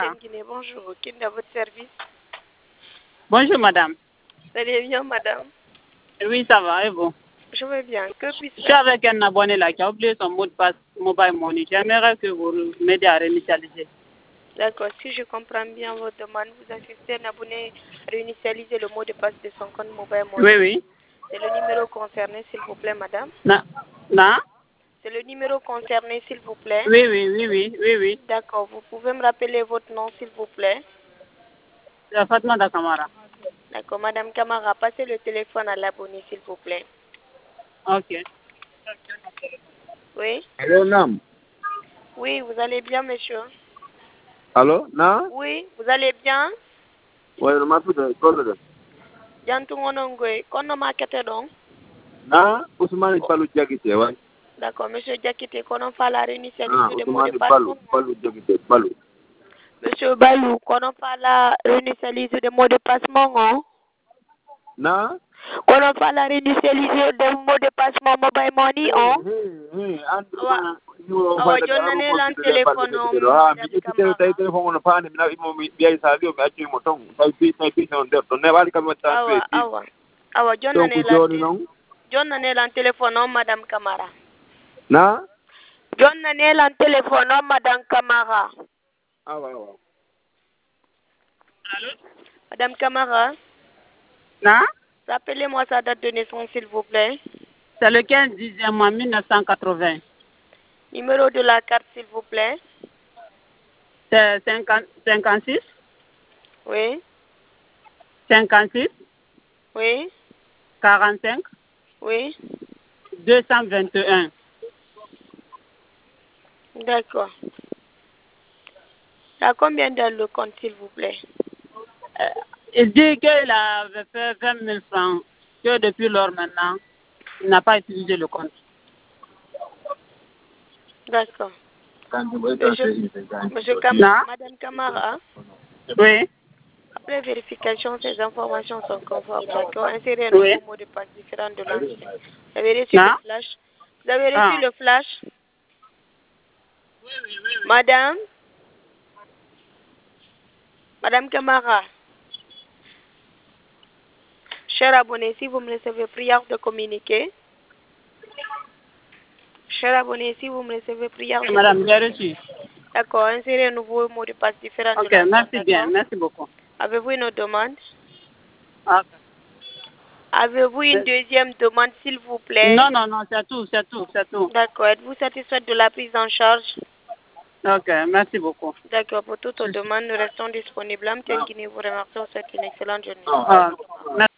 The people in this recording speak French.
Guinée, bonjour. Qui est à votre service? Bonjour, madame. Vous allez bien, madame? Oui, ça va, et vous? Je vais bien. Que puis-je Je suis faire? avec un abonné là qui a oublié son mot de passe mobile money. J'aimerais que vous m'aidiez à réinitialiser. D'accord. Si je comprends bien votre demande, vous assistez un abonné à réinitialiser le mot de passe de son compte mobile money. Oui, oui. C'est le numéro concerné, s'il vous plaît, madame. Non? Non? C'est le numéro concerné, s'il vous plaît. Oui, oui, oui, oui, oui, oui. D'accord. Vous pouvez me rappeler votre nom, s'il vous plaît? C'est Fatma Dakamara. D'accord. Madame Camara, passez le téléphone à l'abonné, s'il vous plaît. Ok. Oui? Allô, Nam. Oui, vous allez bien, monsieur? Allô, na? Oui, vous allez bien? Ouais, le matou de Colorado. Jantungonongoy, kono makete donc? Na, Ousmane Balou Diakité, ouais. D'accord, monsieur Diakité, kono fa la Ah, réinitialisation de mot de Ousmane passe. Balou Diakité, Balou. Monsieur Balou, kono fa la réinitialisation de mot de passe mongo? Na? Kono fa la réinitialisation de mot de passe mon mobile money on? Anduma, Awa jonnane lan téléphone on, madame Camara. téléphone on pas, mina imo biya sadio mi acci mo ton, tay non der, to ne wali kam ta Awa donc jonnane lan téléphone on, madame Camara. Na? Jonnane lan téléphone on, madame Camara. Awa. Allô? Madame Camara, Non? rappelez-moi sa date de naissance, s'il vous plaît. C'est le 15/10 mois 1980. Numéro de la carte, s'il vous plaît. C'est 56, Oui, 56, oui, 45, oui. 221. D'accord. Il y a combien dans le compte, s'il vous plaît? Il dit qu'il avait fait 20 000 francs, que depuis lors maintenant, il n'a pas utilisé le compte. D'accord. Non? Madame Camara, Oui, après vérification, ces informations sont conformes. D'accord. Insérez un oui. nouveau mot de passe différent de l'ancien. Vous avez reçu Non? le flash? Vous avez reçu le flash? Madame? Madame Camara? Cher abonné, si vous me recevez, prière de communiquer. Cher abonné, si vous me recevez, prière de Madame, j'ai communiquer. reçu. D'accord, insérez un nouveau mot de passe différent de Ok, l'ancien. merci bien, merci beaucoup. Avez-vous une demande? Ok. Avez-vous une deuxième demande, s'il vous plaît? Non, c'est tout. D'accord, êtes-vous satisfaite de la prise en charge? Ok, merci beaucoup. D'accord, pour toute demande, nous restons disponibles. Guinée vous remercie, vous souhaite une excellente journée. Ah, merci.